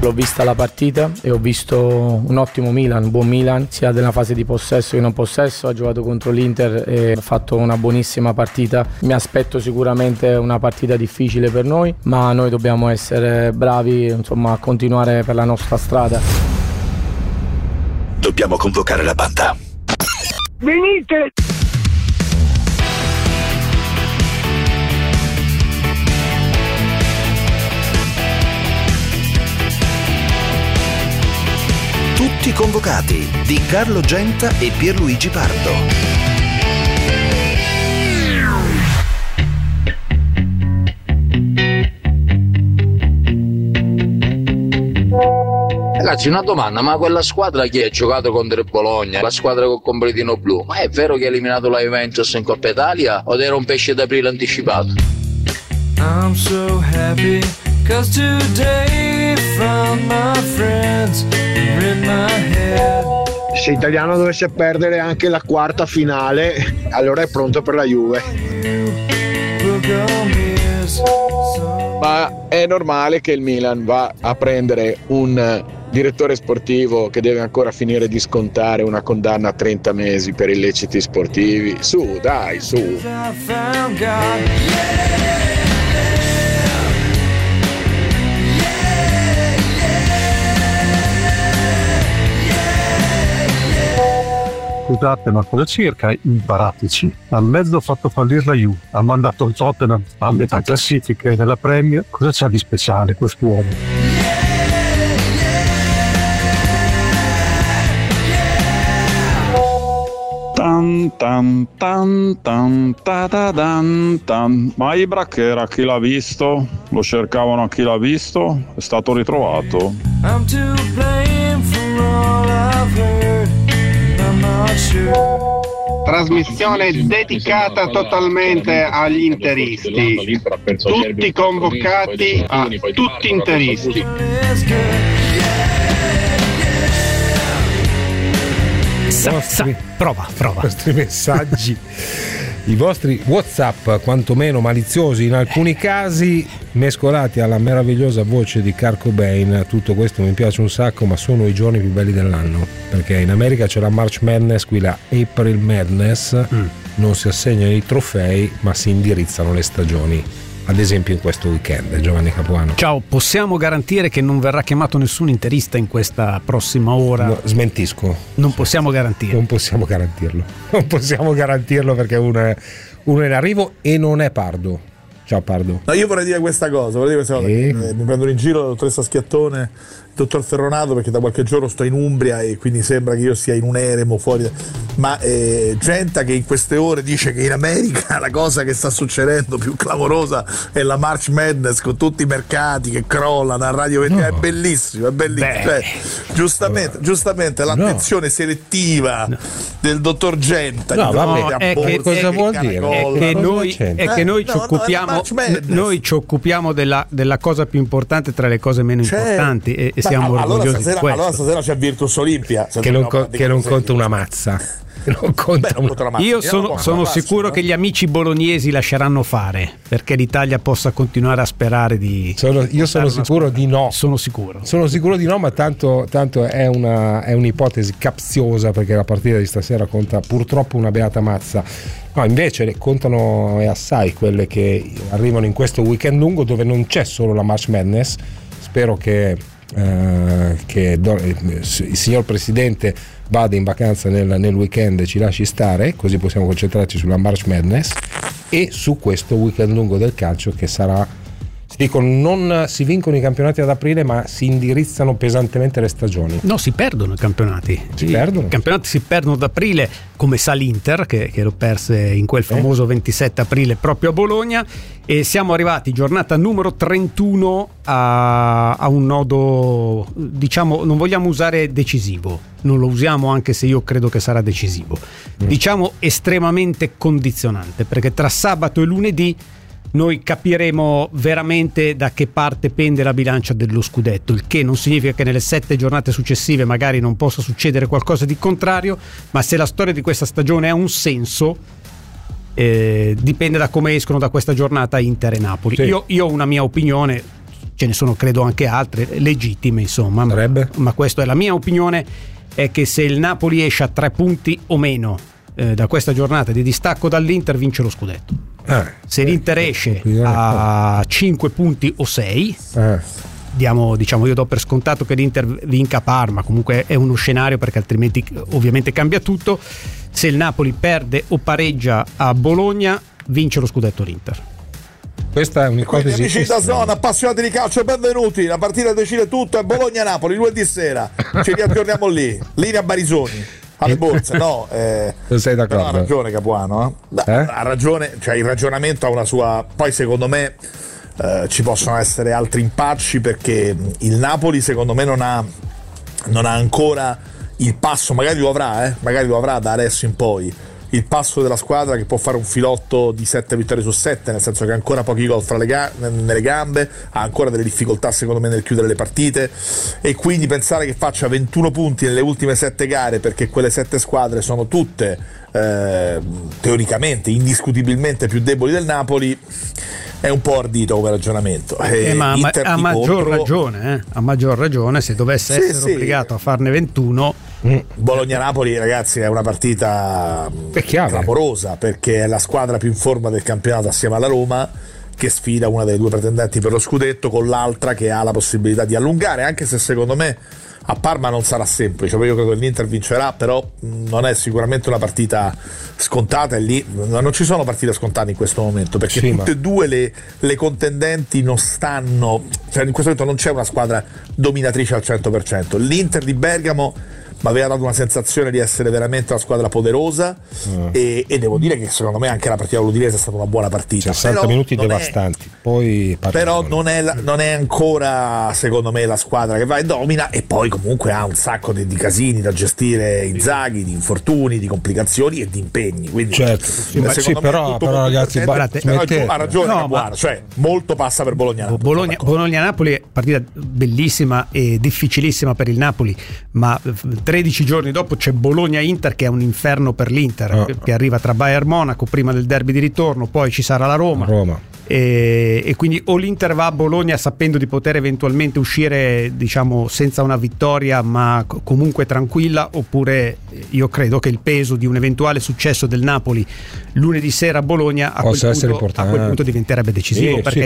L'ho vista la partita e ho visto un ottimo Milan, un buon Milan, sia nella fase di possesso che non possesso. Ha giocato contro l'Inter e ha fatto una buonissima partita. Mi aspetto sicuramente una partita difficile per noi, ma noi dobbiamo essere bravi, insomma, a continuare per la nostra strada. Dobbiamo convocare la banda. Venite! Tutti convocati di Carlo Genta e Pierluigi Pardo. Ragazzi, una domanda, ma quella squadra che ha giocato contro il Bologna, la squadra col completino blu, ma è vero che ha eliminato la Juventus in Coppa Italia o era un pesce d'aprile anticipato? I'm so happy cause today found my friends in my head. Se Italiano dovesse perdere anche la quarta finale, allora è pronto per la Juve. Ma è normale che il Milan va a prendere un direttore sportivo che deve ancora finire di scontare una condanna a 30 mesi per illeciti sportivi. Su, dai, su. Scusate, ma cosa cerca? Imparateci. Ha mezzo fatto fallire la Juve, ha mandato il Tottenham a metà classifica e nella Premier. Cosa c'ha di speciale quest'uomo? Tan tan tan tan ta ta dan tan. Ma Ibra che era, chi l'ha visto? Lo cercavano a chi l'ha visto? È stato ritrovato. I'm to blame for all I've heard. I'm not sure. Trasmissione dedicata totalmente agli interisti. Tutti convocati a tutti interisti. Prova. I vostri messaggi, i vostri WhatsApp, quantomeno maliziosi in alcuni casi, mescolati alla meravigliosa voce di Kurt Cobain. Tutto questo mi piace un sacco, ma sono i giorni più belli dell'anno, perché in America c'è la March Madness, qui la April Madness. Non si assegnano i trofei, ma si indirizzano le stagioni. Ad esempio in questo weekend, Giovanni Capuano. Ciao, possiamo garantire che non verrà chiamato nessun interista in questa prossima ora? No, smentisco. Non possiamo garantirlo. Non possiamo garantirlo perché uno è in arrivo e non è Pardo. Ciao Pardo. No, io vorrei dire questa cosa. Mi prendono in giro la dottoressa Schiattone, il dottor Ferronato, perché da qualche giorno sto in Umbria e quindi sembra che io sia in un eremo fuori. Ma Genta che in queste ore dice che in America la cosa che sta succedendo più clamorosa è la March Madness, con tutti i mercati che crollano a radio. No. È bellissimo. Cioè, giustamente l'attenzione selettiva del dottor Genta. Cosa vuol dire? È che noi ci occupiamo della cosa più importante tra le cose meno importanti e siamo orgogliosi di questo. Allora stasera c'è Virtus Olimpia che non conta una mazza. Io sono sicuro che gli amici bolognesi lasceranno fare perché l'Italia possa continuare a sperare di. Io sono sicuro di no. Sono sicuro di no, ma tanto è un'ipotesi capziosa, perché la partita di stasera conta purtroppo una beata mazza. No, invece contano assai quelle che arrivano in questo weekend lungo, dove non c'è solo la March Madness. Spero che il signor Presidente vada in vacanza nel weekend e ci lasci stare, così possiamo concentrarci sulla March Madness e su questo weekend lungo del calcio, che sarà, non si vincono i campionati ad aprile, ma si indirizzano pesantemente le stagioni. No, si perdono i campionati. I campionati si perdono ad aprile, come sa l'Inter che lo perse in quel famoso 27 aprile proprio a Bologna, e siamo arrivati giornata numero 31 a un nodo, diciamo, non vogliamo usare decisivo, non lo usiamo anche se io credo che sarà decisivo, diciamo estremamente condizionante, perché tra sabato e lunedì noi capiremo veramente da che parte pende la bilancia dello scudetto, il che non significa che nelle 7 giornate successive magari non possa succedere qualcosa di contrario, ma se la storia di questa stagione ha un senso, dipende da come escono da questa giornata Inter e Napoli. Sì. Io ho una mia opinione, ce ne sono credo anche altre legittime, insomma, ma questa è la mia opinione, è che se il Napoli esce a 3 punti o meno da questa giornata di distacco dall'Inter, vince lo scudetto. Se l'Inter esce a 5 punti o 6, diciamo, io do per scontato che l'Inter vinca a Parma, comunque è uno scenario perché altrimenti ovviamente cambia tutto. Se il Napoli perde o pareggia a Bologna, vince lo scudetto l'Inter. Questa è un'ipotesi. Amici da zona, appassionati di calcio, benvenuti. La partita decide tutto, è Bologna-Napoli lunedì sera. Ci riaggiorniamo lì. Linea Barisoni alle borse, no? Sei d'accordo? Ha ragione Capuano, ha ragione, cioè il ragionamento ha una sua. Poi secondo me ci possono essere altri impacci, perché il Napoli secondo me non ha ancora il passo, magari lo avrà da adesso in poi, il passo della squadra che può fare un filotto di 7 vittorie su 7, nel senso che ha ancora pochi gol nelle gambe, ha ancora delle difficoltà secondo me nel chiudere le partite, e quindi pensare che faccia 21 punti nelle ultime 7 gare, perché quelle 7 squadre sono tutte teoricamente, indiscutibilmente più deboli del Napoli, è un po' ardito come ragionamento. Ma a maggior ragione se dovesse essere obbligato a farne 21. Bologna-Napoli, ragazzi, è una partita clamorosa, perché è la squadra più in forma del campionato assieme alla Roma, che sfida una delle 2 pretendenti per lo scudetto con l'altra che ha la possibilità di allungare, anche se secondo me a Parma non sarà semplice. Io credo che l'Inter vincerà, però non è sicuramente una partita scontata, e lì non ci sono partite scontate in questo momento, perché tutte e due le contendenti non stanno, cioè in questo momento non c'è una squadra dominatrice al 100%. L'Inter di Bergamo mi aveva dato una sensazione di essere veramente una squadra poderosa, e devo dire che secondo me anche la partita dell'Udinese è stata una buona partita, 60 minuti devastanti, poi però non è ancora secondo me la squadra che va e domina, e poi comunque ha un sacco di casini da gestire, Inzaghi, di infortuni, di complicazioni e di impegni, quindi però ragazzi, ha ragione Capuano, cioè molto passa per Bologna-Napoli, partita bellissima e difficilissima per il Napoli, ma 13 giorni dopo c'è Bologna-Inter, che è un inferno per l'Inter, che arriva tra Bayern Monaco prima del derby di ritorno, poi ci sarà la Roma. E quindi o l'Inter va a Bologna sapendo di poter eventualmente uscire, diciamo, senza una vittoria ma comunque tranquilla, oppure io credo che il peso di un eventuale successo del Napoli lunedì sera a Bologna a quel punto diventerebbe decisivo, perché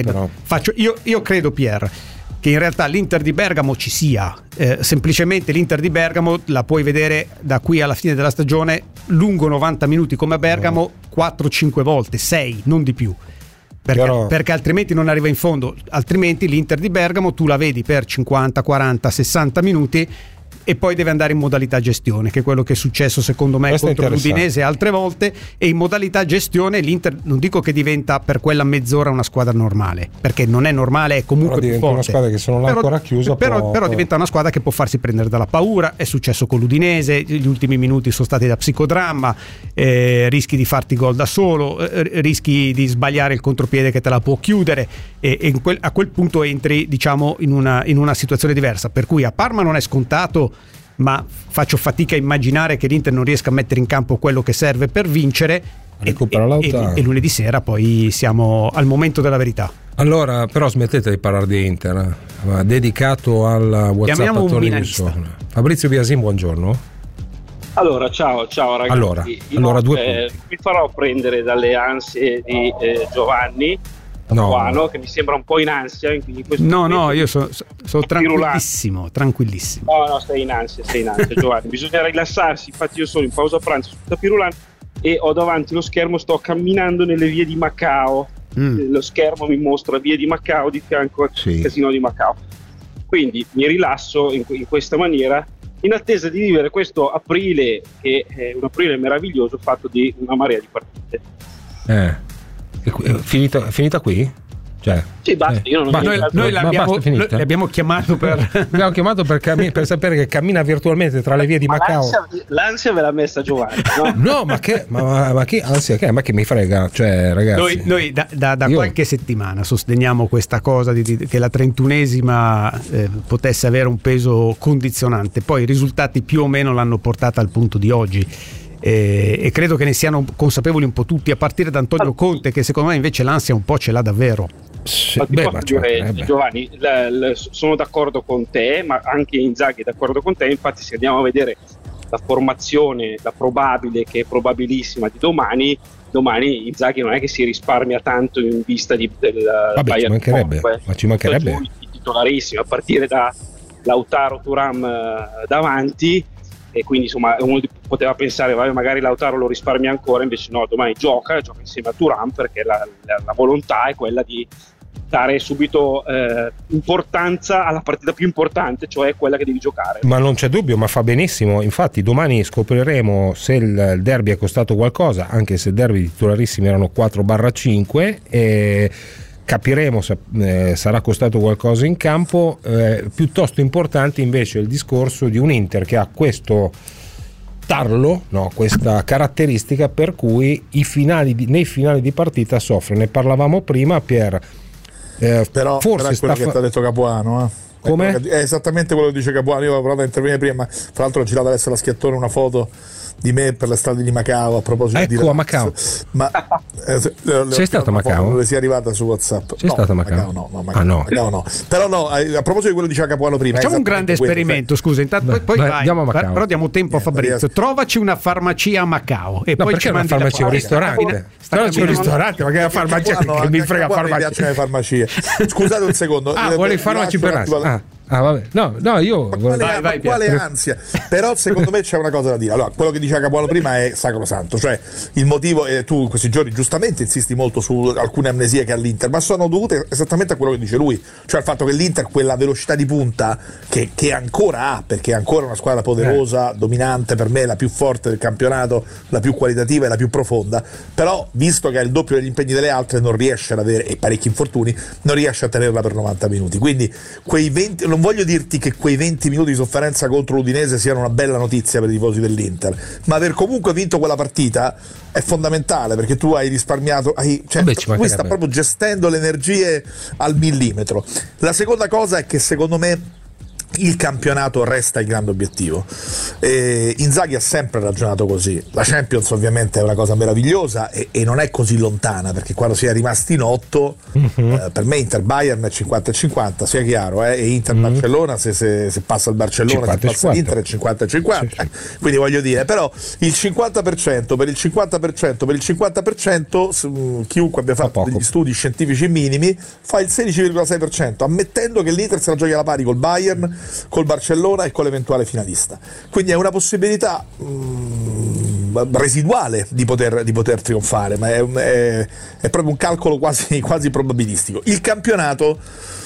io credo, Pier, che in realtà l'Inter di Bergamo ci sia, semplicemente l'Inter di Bergamo la puoi vedere da qui alla fine della stagione lungo 90 minuti come a Bergamo 4-5 volte, 6, non di più, perché altrimenti non arriva in fondo. Altrimenti l'Inter di Bergamo tu la vedi per 50, 40, 60 minuti e poi deve andare in modalità gestione, che è quello che è successo secondo me contro l'Udinese altre volte. E in modalità gestione l'Inter, non dico che diventa per quella mezz'ora una squadra normale, perché non è normale, è comunque più forte, una squadra che se non l'ha ancora chiusa però diventa una squadra che può farsi prendere dalla paura. È successo con l'Udinese, gli ultimi minuti sono stati da psicodramma, rischi di farti gol da solo, rischi di sbagliare il contropiede che te la può chiudere, e a quel punto entri, diciamo, in una situazione diversa, per cui a Parma non è scontato, ma faccio fatica a immaginare che l'Inter non riesca a mettere in campo quello che serve per vincere, e lunedì sera poi siamo al momento della verità. Allora, però smettete di parlare di Inter, dedicato al WhatsApp Fabrizio Biasin, buongiorno. Allora, ciao ragazzi. Allora 2 punti. Mi farò prendere dalle ansie di Giovanni Capuano, che mi sembra un po' in ansia in questo momento. Io sono tranquillissimo. No, stai in ansia Giovanni, bisogna rilassarsi. Infatti io sono in pausa pranzo sul tapirulano e ho davanti lo schermo, sto camminando nelle vie di Macao. Lo schermo mi mostra vie di Macao, di fianco al casino di Macao, quindi mi rilasso in questa maniera, in attesa di vivere questo aprile, che è un aprile meraviglioso, fatto di una marea di partite. Finita qui? Cioè, sì, basta, io non noi l'abbiamo chiamato per sapere che cammina virtualmente tra le vie di Macao. L'ansia ve l'ha messa Giovanni, no? ma che ansia che? Ma che mi frega, cioè, ragazzi, noi da qualche settimana sosteniamo questa cosa che la 31esima potesse avere un peso condizionante, poi i risultati più o meno l'hanno portata al punto di oggi. E credo che ne siano consapevoli un po' tutti, a partire da Antonio Conte, che secondo me invece l'ansia un po' ce l'ha davvero. Giovanni, sono d'accordo con te, ma anche Inzaghi è d'accordo con te. Infatti, se andiamo a vedere la formazione, la probabile, che è probabilissima di domani Inzaghi non è che si risparmia tanto in vista del Bayern. Ci mancherebbe. I titolarissimi, a partire da Lautaro, Thuram davanti, e quindi insomma uno poteva pensare magari Lautaro lo risparmia ancora, invece no, domani gioca insieme a Thuram, perché la volontà è quella di dare subito importanza alla partita più importante, cioè quella che devi giocare. Ma non c'è dubbio, ma fa benissimo. Infatti domani scopriremo se il derby è costato qualcosa, anche se il derby titolarissimi erano 4/5, e capiremo se sarà costato qualcosa in campo. Piuttosto importante invece il discorso di un Inter che ha questa caratteristica per cui nei finali di partita soffre. Ne parlavamo prima, però forse è quello che ti ha detto Capuano, Come? È esattamente quello che dice Capuano. Io avevo provato a intervenire prima, fra l'altro ho girato adesso la Schiattone una foto di me per le strade di Macao, a proposito di a Macao. Ma sei stato a Macao? Dove sia arrivata su WhatsApp? Sei stato a Macao? Macao no. Però no, a proposito di quello che diceva Capuano prima, facciamo un grande esperimento, scusa, intanto poi vai, andiamo a Macao. Però diamo tempo a Fabrizio. Trovaci una farmacia a Macao e poi ci mandi una farmacia, un ristorante. Trovaci un ristorante, magari la farmacia che mi frega farmacia. Mi piacciono le farmacie. Scusate un secondo. Vuole i farmaci per vabbè. No, io quale ansia. Però secondo me c'è una cosa da dire. Allora, quello che diceva Capuano prima è sacrosanto, cioè il motivo, tu in questi giorni giustamente insisti molto su alcune amnesie che ha l'Inter, ma sono dovute esattamente a quello che dice lui, cioè al fatto che l'Inter quella velocità di punta che ancora ha, perché è ancora una squadra poderosa, dominante, per me la più forte del campionato, la più qualitativa e la più profonda, però visto che ha il doppio degli impegni delle altre non riesce ad avere, e parecchi infortuni, non riesce a tenerla per 90 minuti. Quindi quei 20, non voglio dirti che quei 20 minuti di sofferenza contro l'Udinese siano una bella notizia per i tifosi dell'Inter, ma aver comunque vinto quella partita è fondamentale, perché tu hai risparmiato, lui sta proprio gestendo le energie al millimetro. La seconda cosa è che secondo me il campionato resta il grande obiettivo. Inzaghi ha sempre ragionato così. La Champions ovviamente è una cosa meravigliosa e non è così lontana, perché quando si è rimasti in 8 per me Inter-Bayern è 50-50, sia chiaro, e Inter-Barcellona se passa il Barcellona, se passa l'Inter è 50-50, quindi voglio dire, però il 50% per il 50% per il 50%, chiunque abbia fatto degli studi scientifici minimi fa il 16,6%, ammettendo che l'Inter se la giochi alla pari col Bayern, col Barcellona e con l'eventuale finalista. Quindi è una possibilità residuale di poter trionfare, ma è proprio un calcolo quasi probabilistico. Il campionato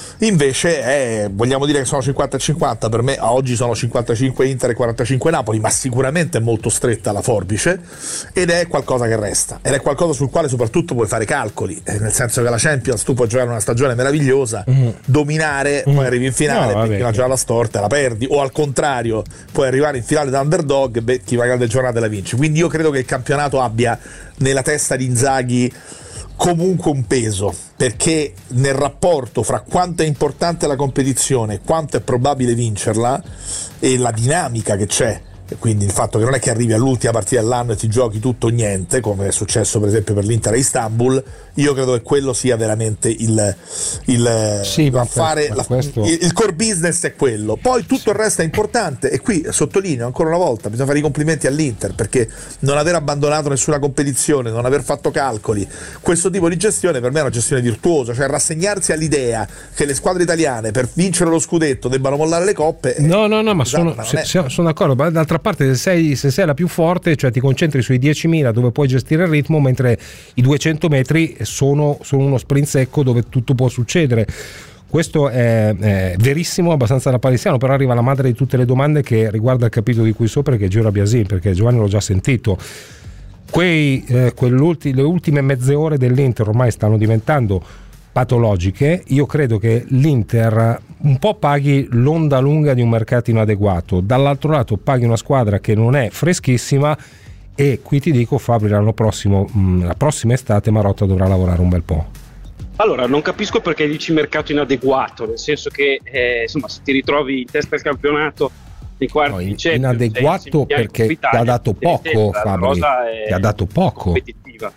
invece vogliamo dire che sono 50-50, per me a oggi sono 55 Inter e 45 Napoli, ma sicuramente è molto stretta la forbice, ed è qualcosa che resta, ed è qualcosa sul quale soprattutto puoi fare calcoli, nel senso che la Champions tu puoi giocare una stagione meravigliosa, dominare, poi arrivi in finale, becchi una giocata storta e la perdi, o al contrario puoi arrivare in finale da underdog, becchi una grande giornata e la vinci. Quindi io credo che il campionato abbia nella testa di Inzaghi comunque un peso, perché nel rapporto fra quanto è importante la competizione e quanto è probabile vincerla, e la dinamica che c'è, quindi il fatto che non è che arrivi all'ultima partita dell'anno e ti giochi tutto o niente, come è successo per esempio per l'Inter a Istanbul, io credo che quello sia veramente il core business è quello. Poi tutto il resto è importante, e qui sottolineo ancora una volta, bisogna fare i complimenti all'Inter, perché non aver abbandonato nessuna competizione, non aver fatto calcoli, questo tipo di gestione per me è una gestione virtuosa, cioè rassegnarsi all'idea che le squadre italiane per vincere lo scudetto debbano mollare le coppe. No, ma sono d'accordo, ma d'altra parte se sei la più forte, cioè ti concentri sui 10.000 dove puoi gestire il ritmo, mentre i 200 metri sono uno sprint secco dove tutto può succedere. Questo è verissimo, abbastanza lapalissiano, però arriva la madre di tutte le domande che riguarda il capitolo di cui sopra, che è Giro Biasin, perché Giovanni l'ho già sentito. Le ultime mezze ore dell'Inter ormai stanno diventando patologiche. Io credo che l'Inter un po' paghi l'onda lunga di un mercato inadeguato, dall'altro lato paghi una squadra che non è freschissima, e qui ti dico, Fabri, l'anno prossimo, la prossima estate Marotta dovrà lavorare un bel po'. Allora, non capisco perché dici mercato inadeguato, nel senso che insomma, se ti ritrovi in testa al campionato nei quarti di Champions, inadeguato perché ti ha dato poco, Fabri, ti ha dato poco. Competitiva.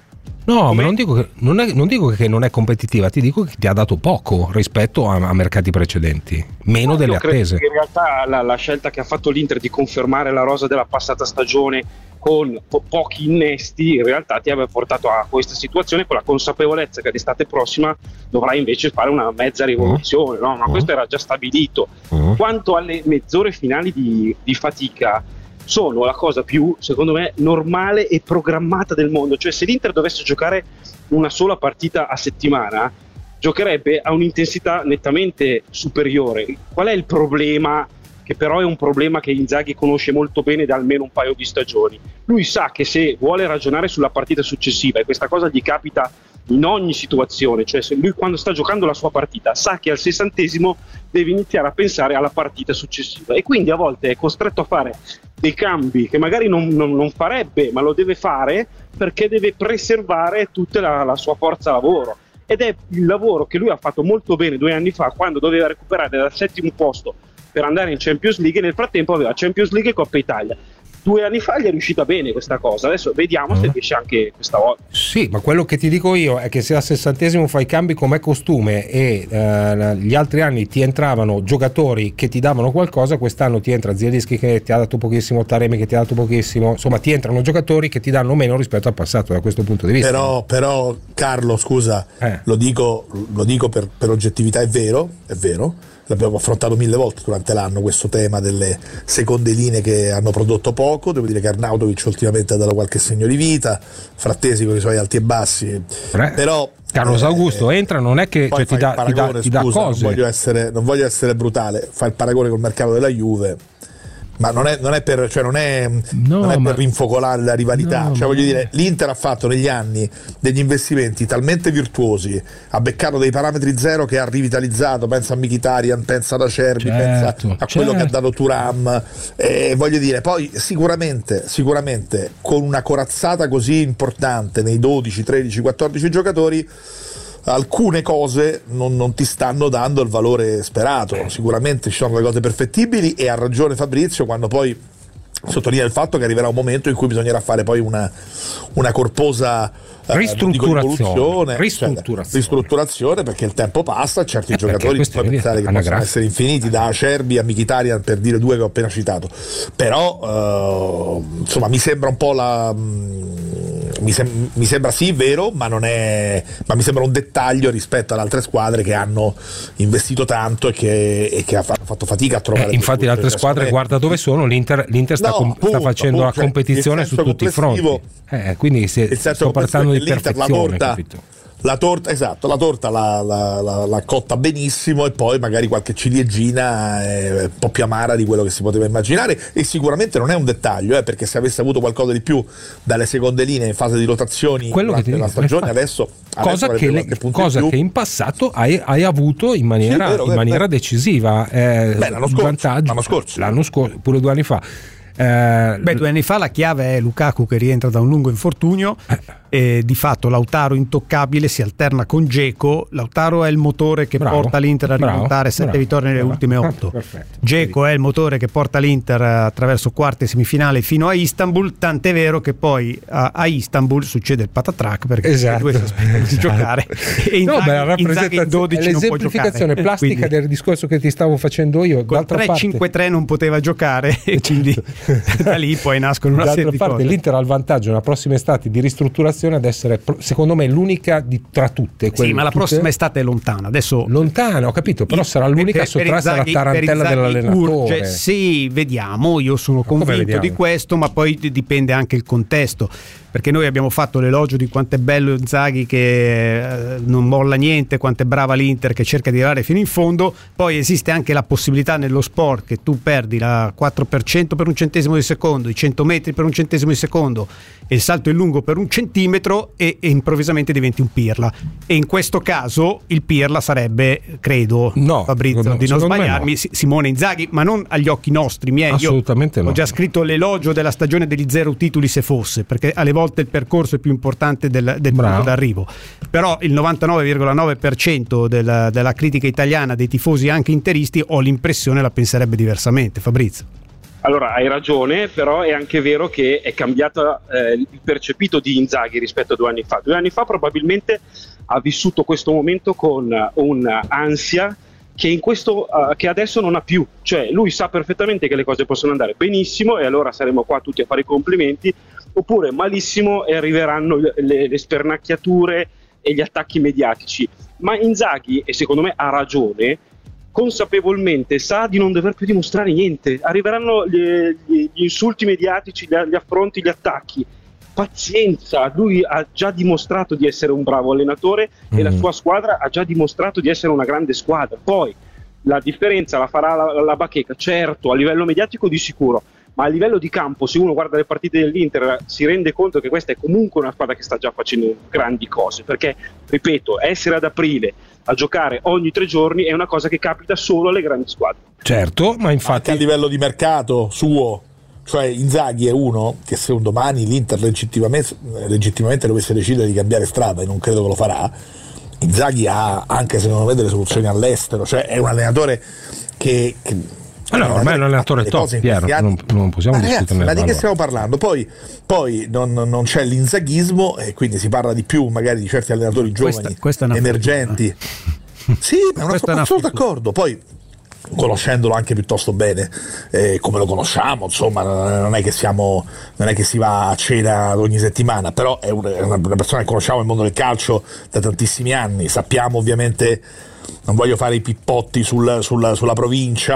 No, ma non dico che non è competitiva, ti dico che ti ha dato poco rispetto a mercati precedenti, meno delle attese. In realtà la scelta che ha fatto l'Inter di confermare la rosa della passata stagione con pochi innesti in realtà ti aveva portato a questa situazione, con la consapevolezza che l'estate prossima dovrai invece fare una mezza rivoluzione, no? Ma questo era già stabilito. Quanto alle mezz'ore finali di fatica, sono la cosa più, secondo me, normale e programmata del mondo. Cioè, se l'Inter dovesse giocare una sola partita a settimana, giocherebbe a un'intensità nettamente superiore. Qual è il problema? Che però è un problema che Inzaghi conosce molto bene da almeno un paio di stagioni. Lui sa che se vuole ragionare sulla partita successiva, e questa cosa gli capita in ogni situazione, cioè se lui quando sta giocando la sua partita sa che al 60° deve iniziare a pensare alla partita successiva, e quindi a volte è costretto a fare dei cambi che magari non farebbe, ma lo deve fare perché deve preservare tutta la sua forza lavoro. Ed è il lavoro che lui ha fatto molto bene 2 anni fa, quando doveva recuperare dal 7° posto per andare in Champions League, e nel frattempo aveva Champions League e Coppa Italia. 2 anni fa gli è riuscita bene questa cosa, adesso vediamo se riesce anche questa volta. Sì, ma quello che ti dico io è che se al 60° fai cambi com'è costume e gli altri anni ti entravano giocatori che ti davano qualcosa, quest'anno ti entra Zielinski che ti ha dato pochissimo, Taremi che ti ha dato pochissimo, insomma ti entrano giocatori che ti danno meno rispetto al passato da questo punto di vista. Però Carlo, scusa, lo dico per oggettività, è vero, l'abbiamo affrontato 1000 volte durante l'anno questo tema delle seconde linee che hanno prodotto poco. Devo dire che Arnautovic ultimamente ha dato qualche segno di vita, Frattesi con i suoi alti e bassi, però Carlos Augusto entra, non è che cioè, ti dà cose. Non voglio essere brutale, fa il paragone col mercato della Juve, ma non è per rinfocolare la rivalità, voglio dire, l'Inter ha fatto negli anni degli investimenti talmente virtuosi, ha beccato dei parametri zero che ha rivitalizzato, pensa a Mkhitaryan, pensa ad Acerbi, pensa a quello che ha dato Thuram, voglio dire, poi sicuramente con una corazzata così importante nei 12, 13, 14 giocatori, alcune cose non ti stanno dando il valore sperato. Sicuramente ci sono le cose perfettibili, e ha ragione Fabrizio quando poi sottolinea il fatto che arriverà un momento in cui bisognerà fare poi una corposa ristrutturazione, perché il tempo passa, certi giocatori puoi pensare che possono essere infiniti, da Acerbi a Mkhitaryan, per dire 2 che ho appena citato, però insomma mi sembra un po' mi sembra sì vero, ma mi sembra un dettaglio rispetto ad altre squadre che hanno investito tanto e che hanno fatto fatica a trovare. Infatti le altre squadre, guarda dove sono, l'Inter sta facendo la competizione su tutti i fronti, quindi sto parlando di perfezione, la torta l'ha cotta benissimo, e poi magari qualche ciliegina un po' più amara di quello che si poteva immaginare, e sicuramente non è un dettaglio, perché se avesse avuto qualcosa di più dalle seconde linee in fase di rotazioni durante la stagione, adesso cosa che in passato hai avuto in maniera decisiva, l'anno scorso, pure 2 anni fa. 2 anni fa la chiave è Lukaku che rientra da un lungo infortunio, e di fatto Lautaro intoccabile si alterna con Dzeko. Lautaro è il motore che porta l'Inter a rimontare 7 vittorie nelle ultime 8. Dzeko è il motore che porta l'Inter attraverso quarti e semifinali fino a Istanbul, tant'è vero che poi a Istanbul succede il patatrack, perché i due si aspettano di giocare e Inzaghi in 12 non può giocare. Plastica del discorso che ti stavo facendo io. Con 3-5-3 non poteva giocare, e quindi da lì poi nascono una serie di cose. L'Inter ha il vantaggio nella prossima estate di ristrutturazione ad essere, secondo me, l'unica tra tutte. Sì, ma la prossima estate è lontana. Adesso lontana, ho capito, però sarà l'unica sottratta alla tarantella dell'allenatore. Sì, vediamo, io sono convinto di questo, ma poi dipende anche il contesto, perché noi abbiamo fatto l'elogio di quanto è bello Inzaghi che non molla niente, quanto è brava l'Inter che cerca di arrivare fino in fondo. Poi esiste anche la possibilità nello sport che tu perdi la 4% per un centesimo di secondo, i 100 metri per un centesimo di secondo e il salto in lungo per un centimetro, e improvvisamente diventi un Pirla. E in questo caso il Pirla sarebbe, credo, Fabrizio, di non sbagliarmi, Simone Inzaghi, ma non agli occhi nostri miei. Assolutamente Io ho già scritto l'elogio della stagione degli 0 titoli, se fosse, perché alle volte il percorso è più importante del punto d'arrivo. Però il 99,9% della critica italiana, dei tifosi anche interisti, ho l'impressione la penserebbe diversamente. Fabrizio. Allora, hai ragione, però è anche vero che è cambiato il percepito di Inzaghi rispetto a 2 anni fa. 2 anni fa probabilmente ha vissuto questo momento con un'ansia che adesso non ha più, cioè lui sa perfettamente che le cose possono andare benissimo e allora saremo qua tutti a fare i complimenti, oppure malissimo e arriveranno le spernacchiature e gli attacchi mediatici. Ma Inzaghi, e secondo me ha ragione, consapevolmente sa di non dover più dimostrare niente. Arriveranno gli insulti mediatici, gli affronti, gli attacchi. Pazienza, lui ha già dimostrato di essere un bravo allenatore e la sua squadra ha già dimostrato di essere una grande squadra. Poi la differenza la farà la bacheca, certo, a livello mediatico di sicuro, ma a livello di campo, se uno guarda le partite dell'Inter si rende conto che questa è comunque una squadra che sta già facendo grandi cose, perché, ripeto, essere ad aprile a giocare ogni 3 giorni è una cosa che capita solo alle grandi squadre. Certo, ma infatti anche a livello di mercato suo, cioè Inzaghi è uno che se un domani l'Inter legittimamente dovesse decidere di cambiare strada, e non credo che lo farà, Inzaghi ha anche secondo me delle soluzioni all'estero, cioè è un allenatore che allora, ormai è un allenatore top, Piero, non possiamo discutere. Ma di che stiamo parlando? Poi non c'è l'inzaghismo e quindi si parla di più magari di certi allenatori giovani, emergenti. Sì, ma sono d'accordo. Poi conoscendolo anche piuttosto bene, come lo conosciamo, insomma, non è che si va a cena ogni settimana, però è una persona che conosciamo nel mondo del calcio da tantissimi anni. Sappiamo ovviamente, non voglio fare i pippotti sulla provincia,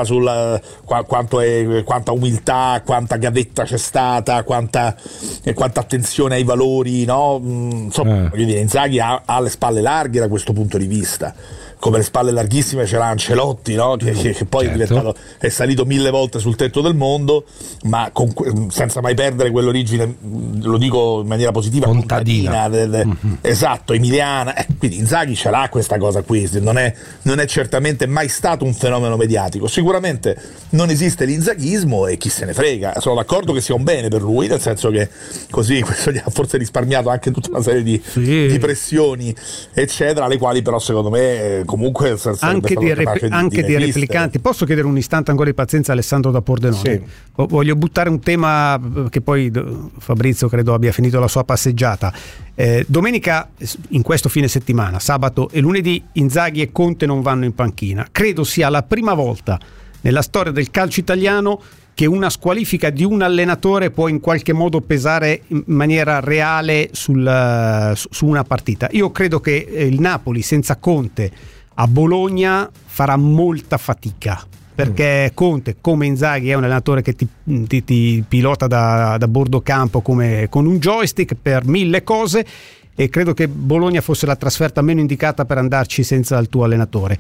quanta umiltà, quanta gavetta c'è stata, quanta attenzione ai valori, no? Insomma, voglio dire, Inzaghi ha le spalle larghe da questo punto di vista, come le spalle larghissime c'era Ancelotti, no? che poi è salito 1000 volte sul tetto del mondo, ma senza mai perdere quell'origine, lo dico in maniera positiva, contadina, esatto, emiliana. Quindi Inzaghi ce l'ha questa cosa qui, non è certamente mai stato un fenomeno mediatico. Sicuramente non esiste l'inzaghismo e chi se ne frega. Sono d'accordo che sia un bene per lui, nel senso che così questo gli ha forse risparmiato anche tutta una serie di pressioni, eccetera, alle quali però secondo me comunque anche di replicanti. Posso chiedere un istante ancora di pazienza a Alessandro da Pordenone? Sì. Voglio buttare un tema che poi Fabrizio credo abbia finito la sua passeggiata. Domenica, in questo fine settimana, sabato e lunedì, Inzaghi e Conte non vanno in panchina. Credo sia la prima volta nella storia del calcio italiano che una squalifica di un allenatore può in qualche modo pesare in maniera reale su una partita. Io credo che il Napoli senza Conte a Bologna farà molta fatica, perché Conte, come Inzaghi, è un allenatore che ti pilota da bordo campo come con un joystick per 1000 cose, e credo che Bologna fosse la trasferta meno indicata per andarci senza il tuo allenatore.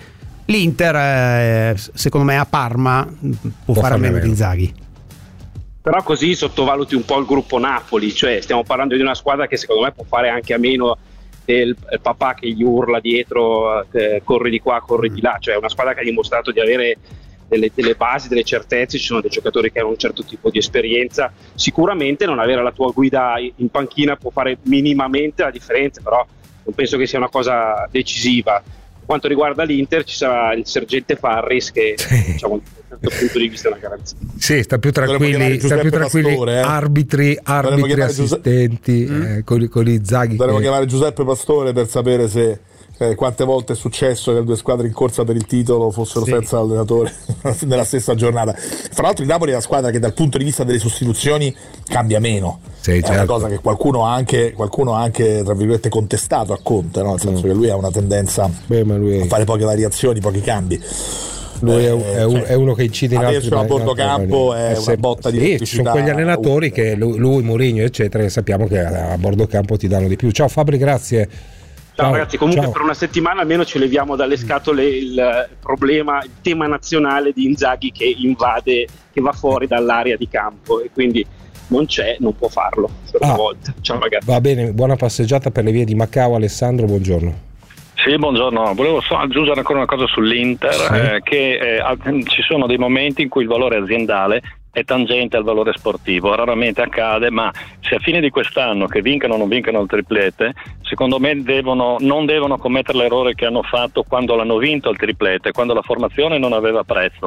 L'Inter, secondo me, a Parma può fare a meno di Inzaghi. Però così sottovaluti un po' il gruppo Napoli, cioè stiamo parlando di una squadra che secondo me può fare anche a meno del papà che gli urla dietro, corri di qua, corri di là, cioè è una squadra che ha dimostrato di avere delle basi, delle certezze. Ci sono dei giocatori che hanno un certo tipo di esperienza. Sicuramente non avere la tua guida in panchina può fare minimamente la differenza, però non penso che sia una cosa decisiva. Per quanto riguarda l'Inter ci sarà il sergente Farris che diciamo da questo punto di vista è una garanzia. Sì, sta più tranquilli Pastore, arbitri assistenti con i Zaghi. Dovremmo chiamare Giuseppe Pastore per sapere se quante volte è successo che le 2 squadre in corsa per il titolo fossero senza allenatore nella stessa giornata. Fra l'altro il Napoli è una squadra che dal punto di vista delle sostituzioni cambia meno, è una cosa che qualcuno ha anche tra virgolette contestato a Conte, no? Nel senso che lui ha una tendenza a fare poche variazioni, pochi cambi. Lui è uno che incide in altri adesso a bordo campo è una botta di elettricità. Ci sono quegli allenatori che lui Mourinho eccetera, che sappiamo che a bordo campo ti danno di più. Ciao Fabri, grazie. Ciao ragazzi, comunque per una settimana almeno ci leviamo dalle scatole il problema, il tema nazionale di Inzaghi che invade, che va fuori dall'area di campo, e quindi non può farlo per una volta. Ciao ragazzi. Va bene, buona passeggiata per le vie di Macao. Alessandro, buongiorno. Sì, buongiorno. Volevo aggiungere ancora una cosa sull'Inter, che ci sono dei momenti in cui il valore aziendale è tangente al valore sportivo. Raramente accade, ma se a fine di quest'anno, che vincano o non vincano il triplete, secondo me non devono commettere l'errore che hanno fatto quando l'hanno vinto il triplete, quando la formazione non aveva prezzo,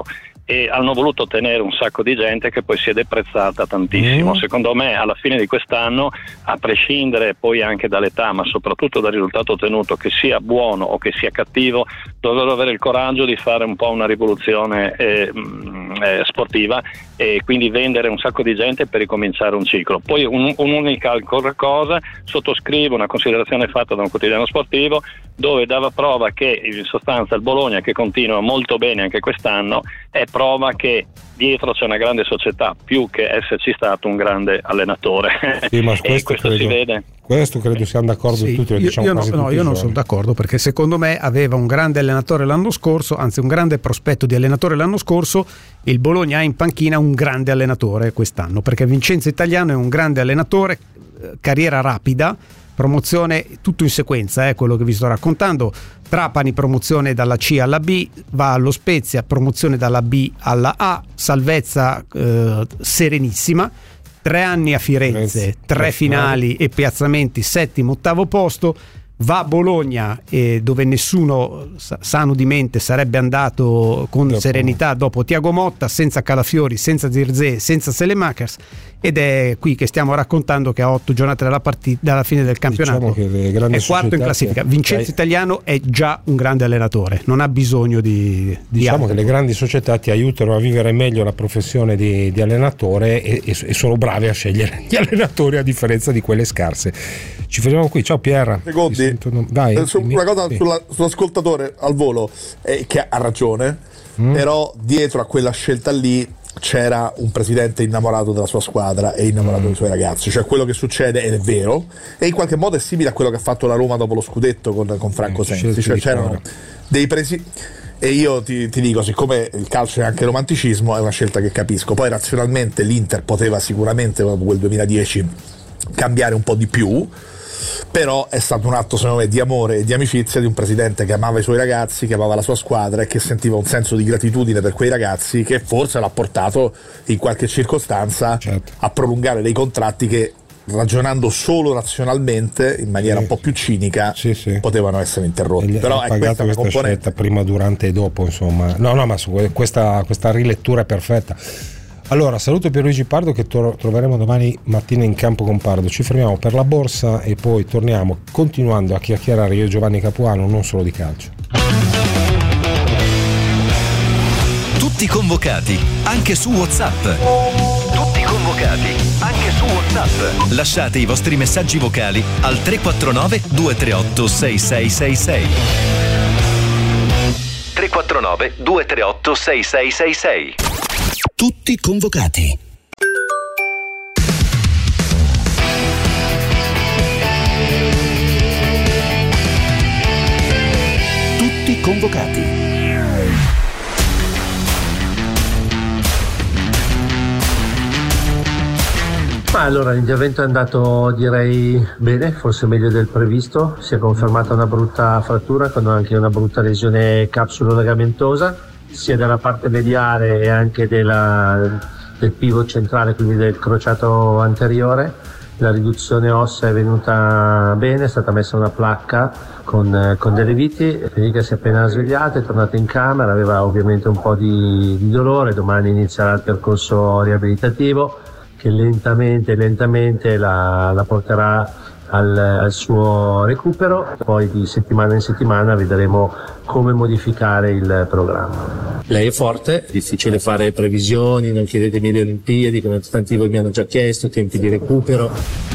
e hanno voluto tenere un sacco di gente che poi si è deprezzata tantissimo. Secondo me alla fine di quest'anno, a prescindere poi anche dall'età, ma soprattutto dal risultato ottenuto, che sia buono o che sia cattivo, dovrebbero avere il coraggio di fare un po' una rivoluzione sportiva e quindi vendere un sacco di gente per ricominciare un ciclo. Poi un'unica cosa, sottoscrivo una considerazione fatta da un quotidiano sportivo dove dava prova che in sostanza il Bologna, che continua molto bene anche quest'anno, è prova che dietro c'è una grande società più che esserci stato un grande allenatore. Sì, ma e questo si vede. Questo credo siamo d'accordo tutti. Io non sono d'accordo, perché secondo me aveva un grande allenatore l'anno scorso, anzi un grande prospetto di allenatore l'anno scorso. Il Bologna ha in panchina un grande allenatore quest'anno, perché Vincenzo Italiano è un grande allenatore, carriera rapida, promozione tutto in sequenza, quello che vi sto raccontando. Trapani, promozione dalla C alla B, va allo Spezia, promozione dalla B alla A, salvezza serenissima, 3 anni a Firenze, 3 finali e piazzamenti, 7º, 8º posto. Va a Bologna, dove nessuno sano di mente sarebbe andato con serenità dopo Thiago Motta, senza Calafiori, senza Zirkzee, senza Selemakers, ed è qui che stiamo raccontando che a 8 giornate dalla fine del campionato è quarto in classifica. Vincenzo Italiano è già un grande allenatore, non ha bisogno di diciamo che le grandi società ti aiutano a vivere meglio la professione di allenatore e sono bravi a scegliere gli allenatori, a differenza di quelle scarse. Ci fermiamo qui, ciao Pierra. Secondi, una cosa sull'ascoltatore al volo, che ha ragione, però dietro a quella scelta lì c'era un presidente innamorato della sua squadra e innamorato dei suoi ragazzi, cioè quello che succede ed è vero, e in qualche modo è simile a quello che ha fatto la Roma dopo lo scudetto con Franco Sensi, cioè c'erano dei e io ti dico, siccome il calcio è anche romanticismo, è una scelta che capisco. Poi razionalmente l'Inter poteva sicuramente dopo quel 2010 cambiare un po' di più, però è stato un atto secondo me di amore e di amicizia di un presidente che amava i suoi ragazzi, che amava la sua squadra e che sentiva un senso di gratitudine per quei ragazzi, che forse l'ha portato in qualche circostanza a prolungare dei contratti che, ragionando solo razionalmente, in maniera un po' più cinica, potevano essere interrotti. Però è questa una componente prima, durante e dopo, insomma. No, ma su questa rilettura è perfetta. Allora, saluto Pierluigi Pardo, che troveremo domani mattina in campo con Pardo. Ci fermiamo per la borsa e poi torniamo continuando a chiacchierare io e Giovanni Capuano, non solo di calcio. Tutti convocati, anche su WhatsApp. Tutti convocati, anche su WhatsApp. Lasciate i vostri messaggi vocali al 349 238 6666. 349 238 6666. Tutti convocati. Tutti convocati. Ma allora l'intervento è andato, direi, bene, forse meglio del previsto. Si è confermata una brutta frattura con anche una brutta lesione capsulo-legamentosa, sia dalla parte mediale e anche del pivot centrale, quindi del crociato anteriore. La riduzione ossea è venuta bene, è stata messa una placca con delle viti. Federica si è appena svegliata, è tornata in camera, aveva ovviamente un po' di dolore. Domani inizierà il percorso riabilitativo che lentamente la porterà al suo recupero. Poi di settimana in settimana vedremo come modificare il programma. Lei è forte, è difficile fare previsioni, non chiedetemi le Olimpiadi, come tanti voi mi hanno già chiesto, tempi di recupero.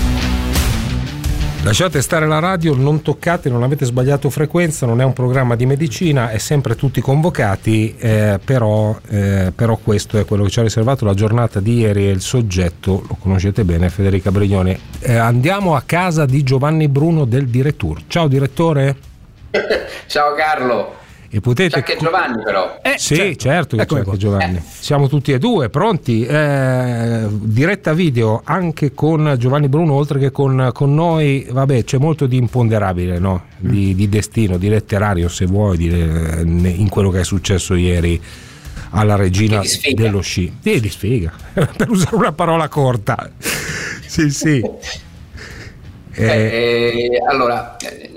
Lasciate stare la radio, non toccate, non avete sbagliato frequenza, non è un programma di medicina, è sempre tutti convocati, però questo è quello che ci ha riservato la giornata di ieri e il soggetto lo conoscete bene, Federica Brignoni. Andiamo a casa di Giovanni Bruno del Diretour. Ciao direttore. Ciao Carlo. E potete... C'è anche Giovanni però. Sì, certo che c'è anche Giovanni. Siamo tutti e due pronti. Diretta video anche con Giovanni Bruno, oltre che con noi. Vabbè, c'è molto di imponderabile, no? Di destino, di letterario, se vuoi, in quello che è successo ieri alla regina dello sci. Di sfiga, per usare una parola corta. Sì. Allora,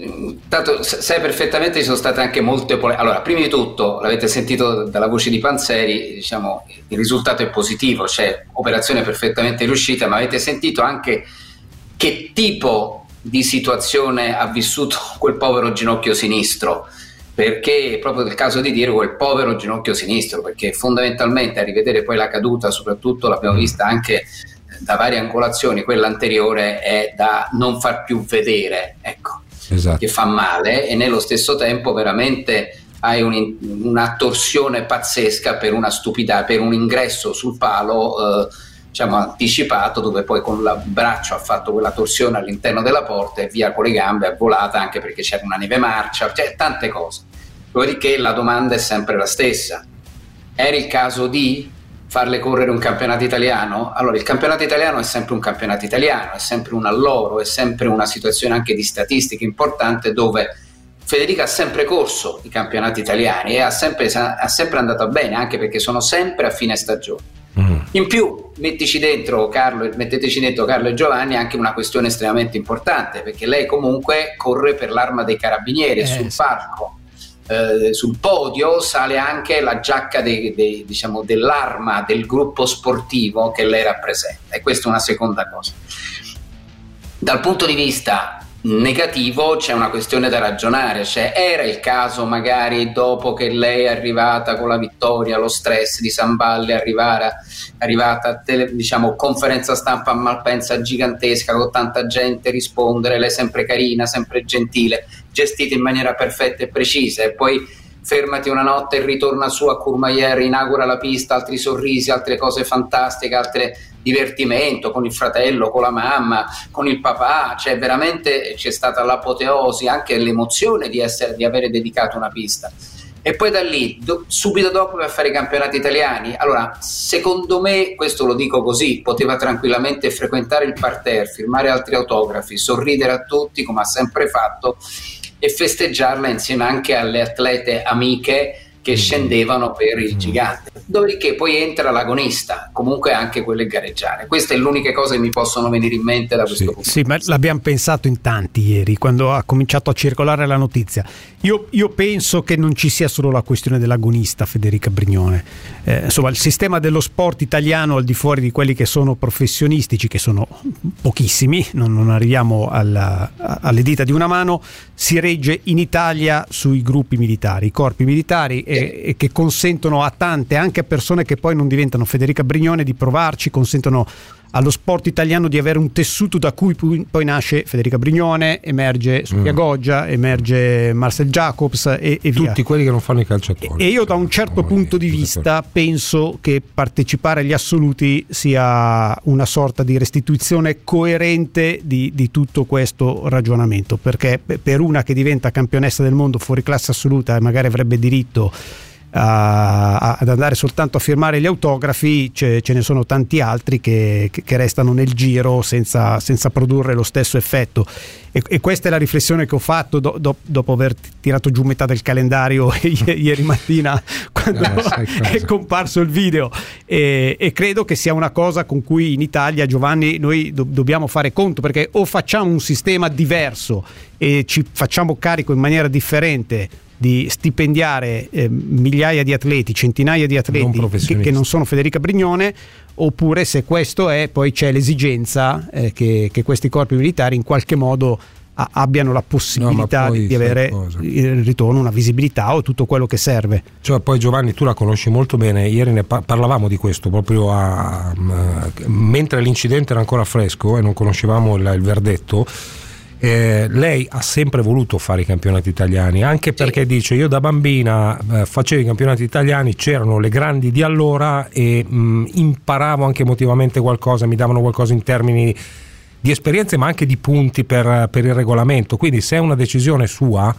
tanto sai perfettamente ci sono state anche molte polemiche. Allora, prima di tutto, l'avete sentito dalla voce di Panzeri, diciamo, il risultato è positivo, cioè operazione perfettamente riuscita, ma avete sentito anche che tipo di situazione ha vissuto quel povero ginocchio sinistro, perché è proprio il caso di dire quel povero ginocchio sinistro, perché fondamentalmente a rivedere poi la caduta, soprattutto l'abbiamo vista anche da varie angolazioni, quella anteriore è da non far più vedere, ecco, esatto, che fa male, e nello stesso tempo veramente hai una torsione pazzesca per una stupidità, per un ingresso sul palo diciamo anticipato, dove poi con il braccio ha fatto quella torsione all'interno della porta e via con le gambe, è volata, anche perché c'era una neve marcia, cioè tante cose. Dopodiché la domanda è sempre la stessa: era il caso di farle correre un campionato italiano? Allora, il campionato italiano è sempre un campionato italiano, è sempre un alloro, è sempre una situazione anche di statistica importante, dove Federica ha sempre corso i campionati italiani e ha sempre andata bene, anche perché sono sempre a fine stagione. In più metteteci dentro Carlo e Giovanni anche una questione estremamente importante, perché lei comunque corre per l'Arma dei Carabinieri, sul palco, sul podio sale anche la giacca diciamo dell'arma del gruppo sportivo che lei rappresenta, e questa è una seconda cosa. Dal punto di vista negativo c'è una questione da ragionare, cioè era il caso magari dopo che lei è arrivata con la vittoria, lo stress di San Balle, arrivata a diciamo conferenza stampa a Malpensa gigantesca con tanta gente, rispondere, lei sempre carina, sempre gentile, gestita in maniera perfetta e precisa, e poi fermati una notte e ritorna su a Courmayeur, inaugura la pista, altri sorrisi, altre cose fantastiche, altre divertimento con il fratello, con la mamma, con il papà, cioè veramente c'è stata l'apoteosi, anche l'emozione di avere dedicato una pista. E poi da lì, subito dopo, per fare i campionati italiani. Allora, secondo me, questo lo dico così, poteva tranquillamente frequentare il parterre, firmare altri autografi, sorridere a tutti come ha sempre fatto e festeggiarla insieme anche alle atlete amiche che scendevano per il gigante. Dopodiché poi entra l'agonista, comunque anche quelle gareggiare. Queste è l'unica cosa che mi possono venire in mente da questo punto. Sì, ma l'abbiamo pensato in tanti ieri, quando ha cominciato a circolare la notizia. Io penso che non ci sia solo la questione dell'agonista Federica Brignone. Insomma, il sistema dello sport italiano, al di fuori di quelli che sono professionistici, che sono pochissimi, non arriviamo alle dita di una mano, si regge in Italia sui gruppi militari, i corpi militari, e che consentono a tante, anche a persone che poi non diventano Federica Brignone, di provarci, consentono allo sport italiano di avere un tessuto da cui poi nasce Federica Brignone, emerge Sofia Goggia, emerge Marcel Jacobs e via. Tutti quelli che non fanno i calciatori. E io da un certo punto di vista penso che partecipare agli assoluti sia una sorta di restituzione coerente di tutto questo ragionamento, perché per una che diventa campionessa del mondo fuori classe assoluta e magari avrebbe diritto ad andare soltanto a firmare gli autografi, ce ne sono tanti altri che restano nel giro senza produrre lo stesso effetto, e questa è la riflessione che ho fatto dopo aver tirato giù metà del calendario ieri mattina quando è comparso il video, e credo che sia una cosa con cui in Italia, Giovanni, noi dobbiamo fare conto, perché o facciamo un sistema diverso e ci facciamo carico in maniera differente di stipendiare migliaia di atleti, centinaia di atleti che non sono Federica Brignone, oppure, se questo è, poi c'è l'esigenza che questi corpi militari in qualche modo abbiano la possibilità di avere il ritorno, una visibilità o tutto quello che serve. Cioè, poi Giovanni, tu la conosci molto bene, ieri ne parlavamo di questo proprio mentre l'incidente era ancora fresco e non conoscevamo il verdetto. Lei ha sempre voluto fare i campionati italiani, anche perché dice: io da bambina facevo i campionati italiani, c'erano le grandi di allora e imparavo anche emotivamente qualcosa, mi davano qualcosa in termini di esperienze, ma anche di punti per il regolamento. Quindi se è una decisione sua,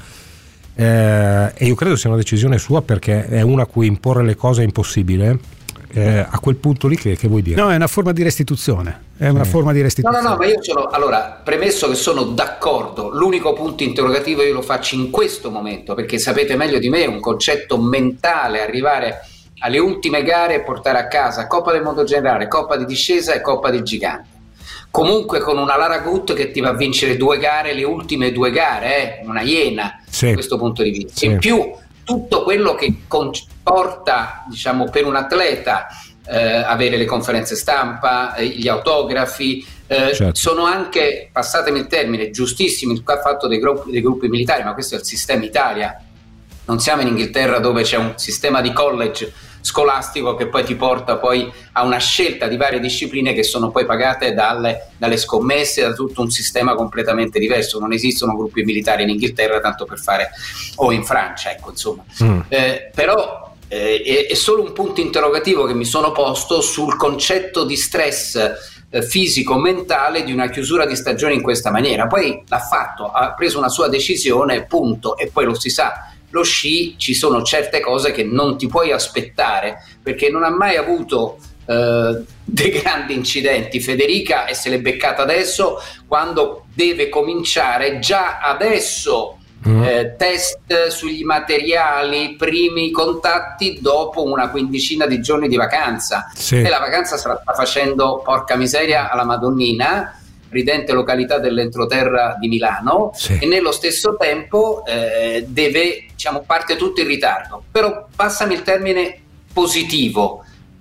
e io credo sia una decisione sua, perché è una a cui imporre le cose è impossibile, a quel punto lì che vuoi dire? No, è una forma di restituzione. È una forma di restituzione. No, ma io allora, premesso che sono d'accordo, l'unico punto interrogativo io lo faccio in questo momento, perché sapete meglio di me, è un concetto mentale arrivare alle ultime gare e portare a casa Coppa del Mondo Generale, Coppa di Discesa e Coppa del Gigante. comunque con una Lara Gut che ti va a vincere 2 gare, le ultime 2 gare, una iena da questo punto di vista. Sì. In più tutto quello che comporta, diciamo, per un atleta avere le conferenze stampa, gli autografi, sono anche, passatemi il termine, giustissimi il fatto dei gruppi militari, ma questo è il sistema Italia. Non siamo in Inghilterra dove c'è un sistema di college scolastico che poi ti porta poi a una scelta di varie discipline che sono poi pagate dalle scommesse, da tutto un sistema completamente diverso. Non esistono gruppi militari in Inghilterra, tanto per fare, o in Francia, ecco, insomma. Però è solo un punto interrogativo che mi sono posto sul concetto di stress fisico-mentale di una chiusura di stagione in questa maniera. Poi l'ha fatto, ha preso una sua decisione, punto, e poi lo si sa. Lo sci, ci sono certe cose che non ti puoi aspettare, perché non ha mai avuto dei grandi incidenti. Federica, e se l'è beccata adesso, quando deve cominciare già adesso test sugli materiali, primi contatti dopo una quindicina di giorni di vacanza. E la vacanza sta facendo, porca miseria, alla Madonnina, ridente località dell'entroterra di Milano, e nello stesso tempo deve, diciamo, parte tutto in ritardo. Però passami il termine positivo,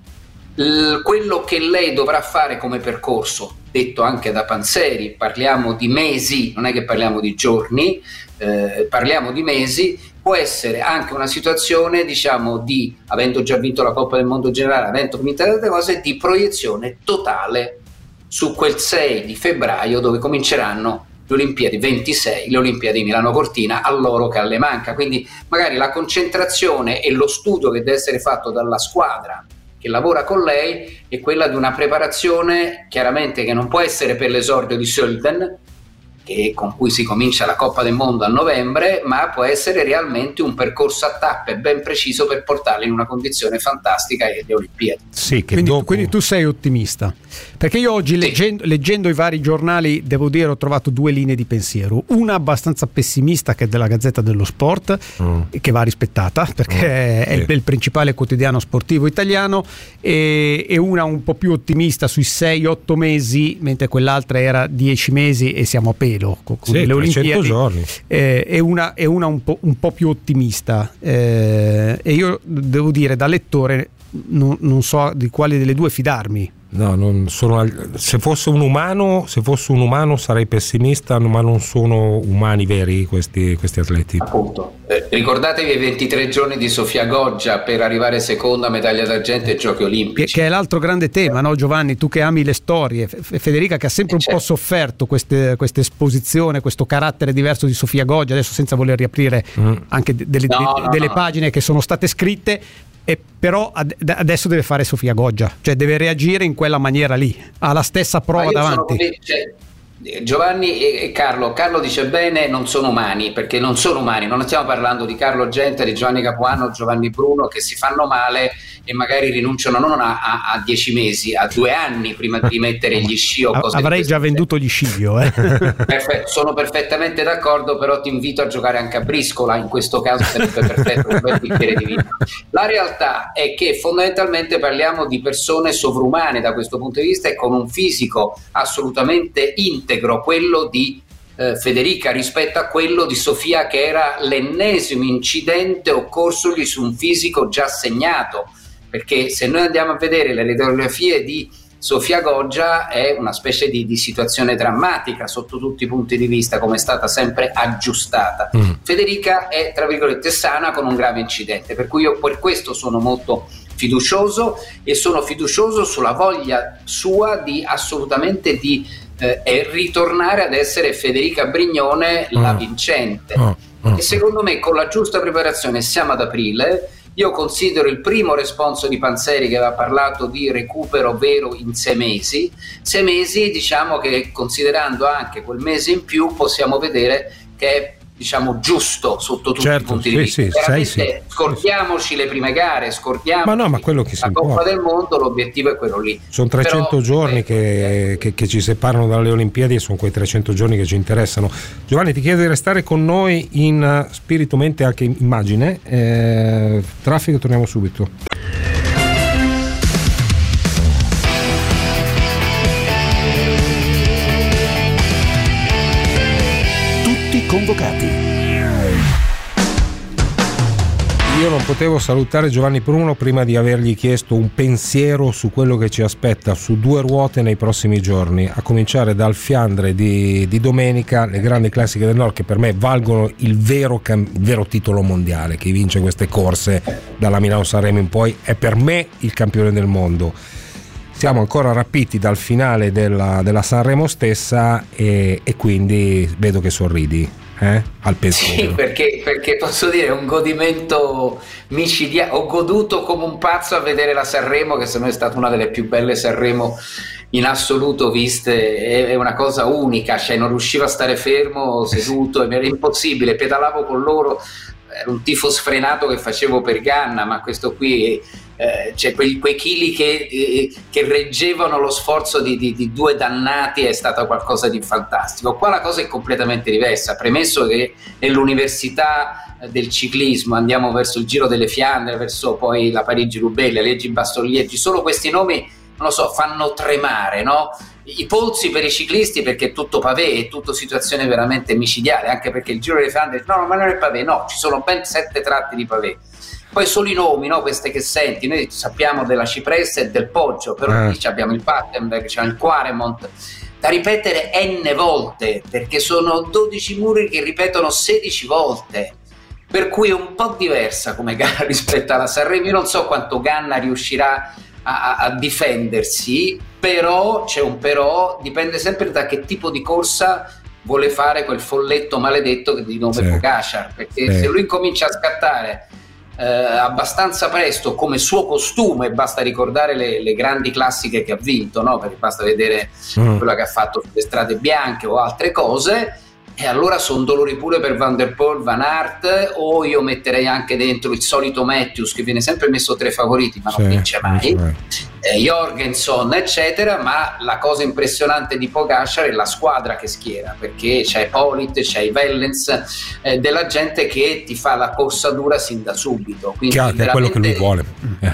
quello che lei dovrà fare come percorso, detto anche da Panzeri, parliamo di mesi, non è che parliamo di giorni, parliamo di mesi, può essere anche una situazione, diciamo, di, avendo già vinto la Coppa del Mondo generale, avendo vinto tante cose, di proiezione totale su quel 6 di febbraio dove cominceranno le Olimpiadi 26, le Olimpiadi di Milano Cortina, a loro che alle manca. Quindi magari la concentrazione e lo studio che deve essere fatto dalla squadra che lavora con lei è quella di una preparazione, chiaramente, che non può essere per l'esordio di Sölden, con cui si comincia la Coppa del Mondo a novembre, ma può essere realmente un percorso a tappe ben preciso per portarli in una condizione fantastica alle Olimpiadi. Sì, che quindi tu sei ottimista, perché io oggi leggendo i vari giornali, devo dire, ho trovato 2 linee di pensiero, una abbastanza pessimista, che è della Gazzetta dello Sport, che va rispettata perché è il principale quotidiano sportivo italiano, e una un po' più ottimista sui 6-8 mesi, mentre quell'altra era 10 mesi e siamo a con le Olimpiadi, giorni. E una un po' più ottimista, e io devo dire, da lettore non so di quale delle due fidarmi. No, non sono, se fosse un umano sarei pessimista, ma non sono umani veri questi atleti. Appunto. Ricordatevi i 23 giorni di Sofia Goggia per arrivare seconda, medaglia d'argento ai Giochi Olimpici. Che è l'altro grande tema, no, Giovanni? Tu che ami le storie, Federica, che ha sempre un po' sofferto questa esposizione, questo carattere diverso di Sofia Goggia, adesso senza voler riaprire anche delle pagine che sono state scritte. E però adesso deve fare Sofia Goggia, cioè deve reagire in quella maniera lì, ha la stessa prova davanti. Giovanni e Carlo dice bene, non sono umani, perché non sono umani, non stiamo parlando di Carlo Genta, di Giovanni Capuano, Giovanni Bruno, che si fanno male e magari rinunciano non a 10 mesi, a 2 anni prima di mettere gli sci o cose. Avrei già venduto gli sci io. Perfetto, sono perfettamente d'accordo, però ti invito a giocare anche a briscola, in questo caso sarebbe perfetto, un bel bicchiere di vino. La realtà è che fondamentalmente parliamo di persone sovrumane da questo punto di vista, e con un fisico assolutamente integro, quello di Federica rispetto a quello di Sofia, che era l'ennesimo incidente occorsogli su un fisico già segnato, perché se noi andiamo a vedere le radiografie di Sofia Goggia è una specie di situazione drammatica sotto tutti i punti di vista, come è stata sempre aggiustata. Federica è, tra virgolette, sana con un grave incidente, per cui io per questo sono molto fiducioso, e sono fiducioso sulla voglia sua di assolutamente di ritornare ad essere Federica Brignone la vincente. E secondo me con la giusta preparazione, siamo ad aprile, io considero il primo responso di Panzeri, che aveva parlato di recupero vero in 6 mesi. 6 mesi, diciamo che considerando anche quel mese in più, possiamo vedere che è, diciamo, giusto sotto tutti i punti di vista. Scordiamoci le prime gare, ma quello che la Coppa del Mondo, l'obiettivo è quello lì. Sono 300 giorni che ci separano dalle Olimpiadi, e sono quei 300 giorni che ci interessano. Giovanni, ti chiedo di restare con noi in spirito, mente e anche immagine. Traffico, torniamo subito. convocati. Io non potevo salutare Giovanni Pruno prima di avergli chiesto un pensiero su quello che ci aspetta su due ruote nei prossimi giorni, a cominciare dal Fiandre di domenica, le grandi classiche del Nord che per me valgono il vero titolo mondiale. Chi vince queste corse dalla Milano-Sanremo in poi è per me il campione del mondo. Siamo ancora rapiti dal finale della Sanremo stessa e quindi vedo che sorridi. Al pensiero. Sì, perché posso dire, è un godimento micidiale. Ho goduto come un pazzo a vedere la Sanremo, che secondo me è stata una delle più belle Sanremo in assoluto viste. È una cosa unica, cioè non riuscivo a stare fermo seduto, e mi era impossibile, pedalavo con loro, era un tifo sfrenato che facevo per Ganna, ma questo qui cioè quei chili che reggevano lo sforzo di due dannati è stato qualcosa di fantastico. Qua la cosa è completamente diversa, premesso che nell'università del ciclismo andiamo verso il Giro delle Fiandre, verso poi la Parigi-Roubaix, le Leggi-Bastogne-Liegi, solo questi nomi, non lo so, fanno tremare, no? I polsi per i ciclisti, perché è tutto pavé, è tutto situazione veramente micidiale, anche perché il Giro delle Fiandre no, ma non è pavé, no, ci sono ben 7 tratti di pavé. Poi solo i nomi, no? Queste che senti, noi sappiamo della Cipressa e del Poggio, però lì abbiamo il Battenberg, c'è il Quaremont, da ripetere n volte, perché sono 12 muri che ripetono 16 volte, per cui è un po' diversa come gara rispetto alla Sanremo. Io non so quanto Ganna riuscirà a difendersi, però c'è un però, dipende sempre da che tipo di corsa vuole fare quel folletto maledetto di nome Pogačar, perché se lui incomincia a scattare abbastanza presto come suo costume, basta ricordare le grandi classiche che ha vinto, no? Perché basta vedere quella che ha fatto sulle strade bianche o altre cose, e allora sono dolori pure per Van der Poel, Van Aert, o io metterei anche dentro il solito Matthews, che viene sempre messo tra i favoriti ma non vince mai, Jorgenson eccetera. Ma la cosa impressionante di Pogačar è la squadra che schiera, perché c'è Polit, c'è Wellens, della gente che ti fa la corsa dura sin da subito. Quindi che è quello che lui vuole,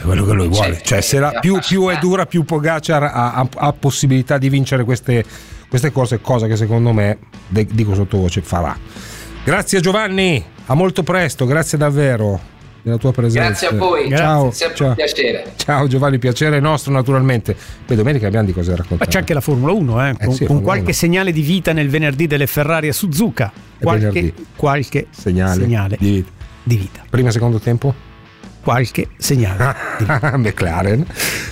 cioè se più è dura, più Pogačar ha possibilità di vincere queste cose, cosa che secondo me, dico sottovoce, farà. Grazie Giovanni, a molto presto, grazie davvero della tua presenza. Grazie a voi, ciao, sempre un piacere. Ciao Giovanni, piacere nostro naturalmente. Poi domenica abbiamo di cose da raccontare. Ma c'è anche la Formula 1, con qualche segnale di vita nel venerdì delle Ferrari a Suzuka. Qualche segnale di vita. Prima e secondo tempo? Qualche segnale. McLaren.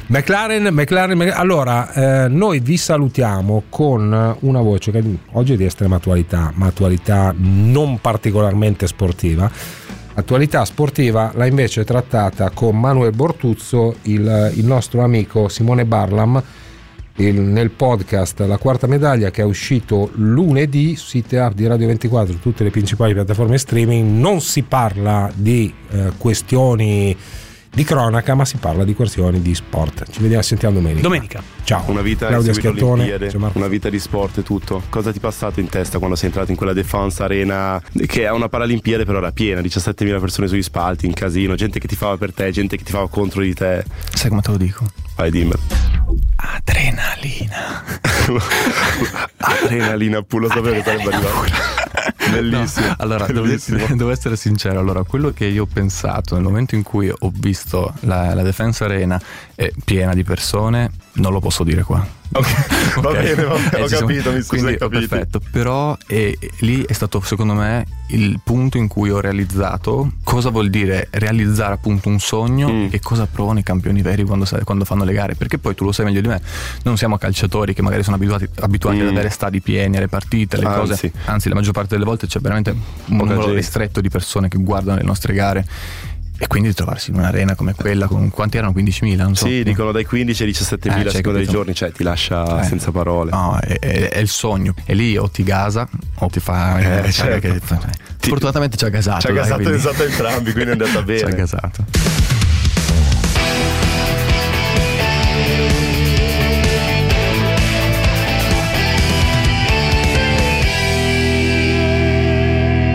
Allora, noi vi salutiamo con una voce che oggi è di estrema attualità, ma attualità non particolarmente sportiva. Attualità sportiva l'ha invece trattata con Manuel Bortuzzo, il nostro amico Simone Barlam, nel podcast La Quarta Medaglia, che è uscito lunedì su site di Radio 24, tutte le principali piattaforme streaming. Non si parla di questioni di cronaca, ma si parla di questioni di sport. Ci vediamo, sentiamo domenica. Ciao. Una vita Claudia Schiattone, una vita di sport e tutto. Cosa ti è passato in testa quando sei entrato in quella Défense Arena, che è una Paralimpiade però era piena, 17.000 persone sugli spalti, in casino, gente che tifava per te, gente che tifava contro di te? Sai come te lo dico? Vai, dimmelo. Adrenalina. Adrenalina, lo sapevo che sarebbe arrivato. Bellissimo. No, allora, devo essere sincero. Allora, quello che io ho pensato nel momento in cui ho visto la Défense Arena piena di persone, non lo posso dire qua. Okay. Va bene, ho capito, mi sono capito. Perfetto, però lì è stato secondo me il punto in cui ho realizzato cosa vuol dire realizzare appunto un sogno e cosa provano i campioni veri quando fanno le gare, perché poi tu lo sai meglio di me, non siamo calciatori che magari sono abituati ad avere stadi pieni, alle partite, alle cose, anzi la maggior parte delle volte c'è veramente un numero ristretto di persone che guardano le nostre gare. E quindi trovarsi in un'arena come quella con quanti erano? 15.000? Non so. Sì, dicono dai 15 ai 17.000 a seconda dei giorni, cioè ti lascia senza parole. No, è il sogno. E lì o ti gasa o ti fa. Certo. Fortunatamente ci ha gasato. Ci ha gasato esatto entrambi, quindi è andata bene. Ci ha gasato.